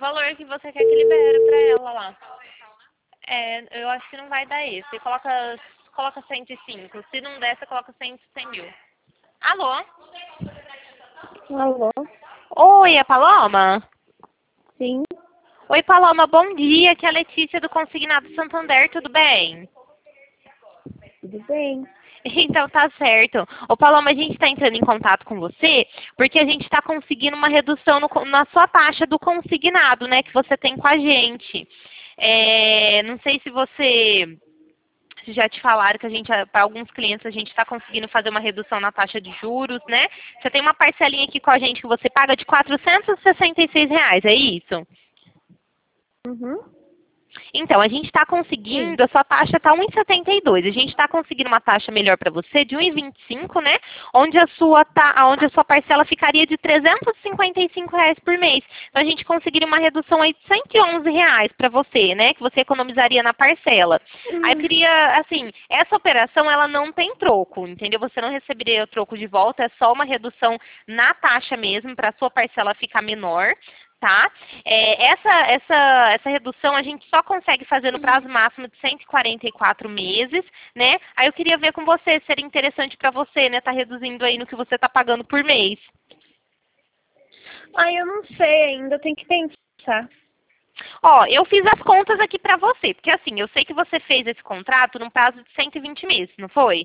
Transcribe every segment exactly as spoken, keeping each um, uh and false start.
valor que você quer que libere pra ela lá. É, eu acho que não vai dar esse. Você coloca, coloca cento e cinco. Se não der, você coloca cem, cem mil. Alô? Alô? Oi, é Paloma? Sim, Oi, Paloma, bom dia. Aqui é a Letícia do Consignado Santander, tudo bem? tudo bem. Então tá certo. Ô Paloma, a gente está entrando em contato com você porque a gente está conseguindo uma redução no, na sua taxa do consignado, né, que você tem com a gente. É, não sei se você se já te falaram que a gente, para alguns clientes, a gente está conseguindo fazer uma redução na taxa de juros, né? Você tem uma parcelinha aqui com a gente que você paga de quatrocentos e sessenta e seis reais, é isso? Uhum. Então, a gente está conseguindo, a sua taxa está um vírgula setenta e dois. A gente está conseguindo uma taxa melhor para você de um vírgula vinte e cinco, né? Onde a sua ta, onde a sua parcela ficaria de trezentos e cinquenta e cinco reais por mês. Então, a gente conseguiria uma redução aí de cento e onze reais para você, né? Que você economizaria na parcela. Aí eu queria, assim, essa operação ela não tem troco, entendeu? Você não receberia o troco de volta, é só uma redução na taxa mesmo, para a sua parcela ficar menor. Tá? É, essa, essa, essa redução a gente só consegue fazer no prazo máximo de cento e quarenta e quatro meses, né? Aí eu queria ver com você, se seria interessante para você, né? Tá reduzindo aí no que você tá pagando por mês. Ah, eu não sei ainda, tem que pensar. Ó, eu fiz as contas aqui para você, porque assim, eu sei que você fez esse contrato num prazo de cento e vinte meses, não foi?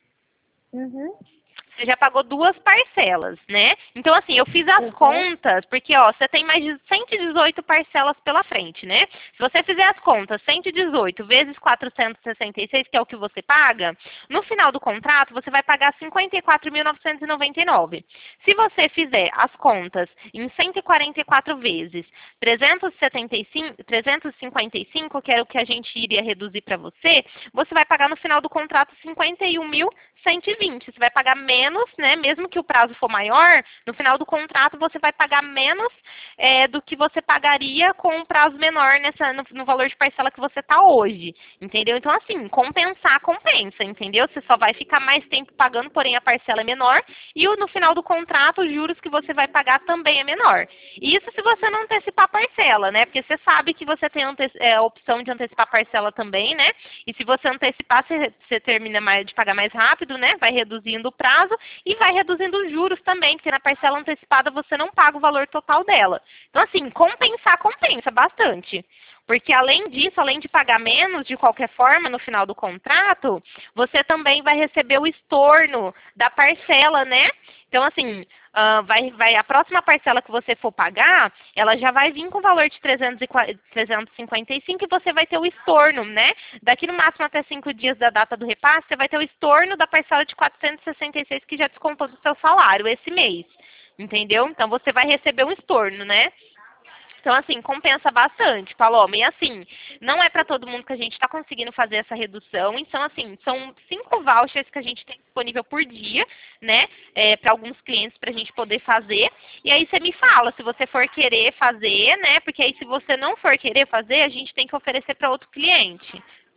Uhum. Você já pagou duas parcelas, né? Então, assim, eu fiz as Uhum. contas, porque, ó, você tem mais de cento e dezoito parcelas pela frente, né? Se você fizer as contas, cento e dezoito vezes quatrocentos e sessenta e seis, que é o que você paga, no final do contrato, você vai pagar cinquenta e quatro mil novecentos e noventa e nove. Se você fizer as contas em cento e quarenta e quatro vezes trezentos e setenta e cinco, trezentos e cinquenta e cinco, que era o que a gente iria reduzir para você, você vai pagar no final do contrato cinquenta e um mil cento e vinte. Você vai pagar menos, né? Mesmo que o prazo for maior, no final do contrato você vai pagar menos é, do que você pagaria com um prazo menor nessa, no, no valor de parcela que você está hoje. Entendeu? Então, assim, compensar, compensa, entendeu? Você só vai ficar mais tempo pagando, porém a parcela é menor. E o, no final do contrato, os juros que você vai pagar também é menor. Isso se você não antecipar a parcela, né? Porque você sabe que você tem é, a opção de antecipar a parcela também, né? E se você antecipar, você, você termina mais, de pagar mais rápido, né? Vai reduzindo o prazo e vai reduzindo os juros também, porque na parcela antecipada você não paga o valor total dela. Então, assim, compensar, compensa bastante. Porque além disso, além de pagar menos de qualquer forma no final do contrato, você também vai receber o estorno da parcela, né? Então, assim, uh, vai, vai, a próxima parcela que você for pagar, ela já vai vir com o valor de trezentos e cinquenta e cinco e você vai ter o estorno, né? Daqui no máximo até cinco dias da data do repasse, você vai ter o estorno da parcela de quatrocentos e sessenta e seis que já descontou do seu salário esse mês. Entendeu? Então, você vai receber um estorno, né? Então, assim, compensa bastante, Paloma. E, assim, não é para todo mundo que a gente está conseguindo fazer essa redução. Então, assim, são cinco vouchers que a gente tem disponível por dia, né? É, para alguns clientes para a gente poder fazer. E aí você me fala se você for querer fazer, né? Porque aí se você não for querer fazer, a gente tem que oferecer para outro cliente.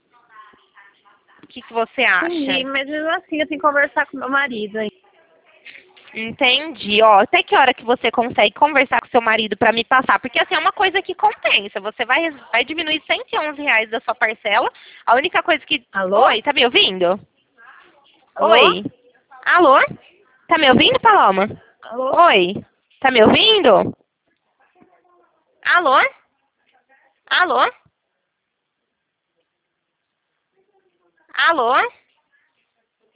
O que, que você Entendi, acha? mas mesmo assim eu tenho que conversar com meu marido aí. Entendi. Ó, até que hora que você consegue conversar com seu marido para me passar? Porque assim, é uma coisa que compensa. Você vai, vai diminuir cento e onze reais da sua parcela. A única coisa que... Alô? Oi, tá me ouvindo? Alô? Oi? Alô? Tá me ouvindo, Paloma? Alô? Oi? Tá me ouvindo? Alô? Alô? Alô?